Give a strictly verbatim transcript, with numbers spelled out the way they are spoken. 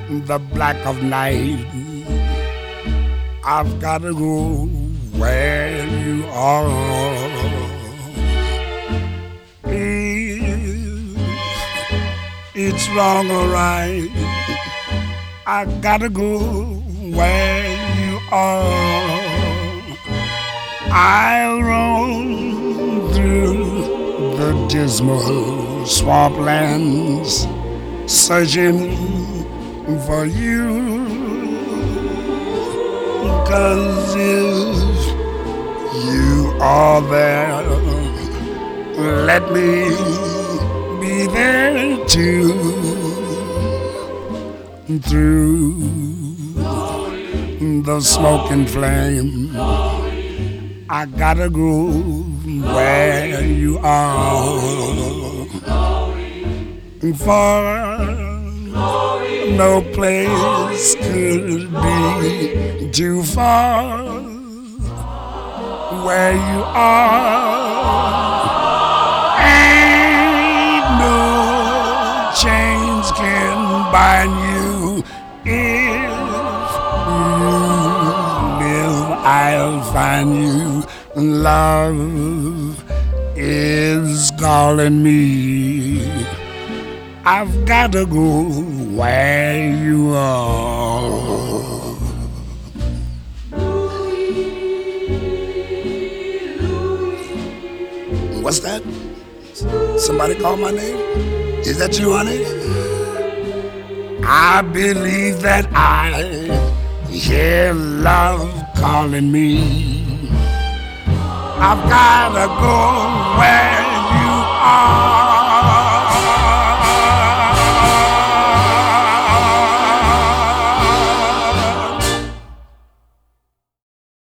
the black of night. I've gotta go where you are. If it's wrong or right, I gotta go where you are. I'll roam through the dismal swamplands, searching for you. 'Cause if you are there, let me be there too. Through the smoke and flame, I gotta go where you are. For no place could be too far. Where you are, ain't no chains can bind you. If you live, I'll find you. Love is calling me. I've gotta go where you are. What's that? Somebody call my name? Is that you, honey? I believe that I hear love calling me. I've gotta go where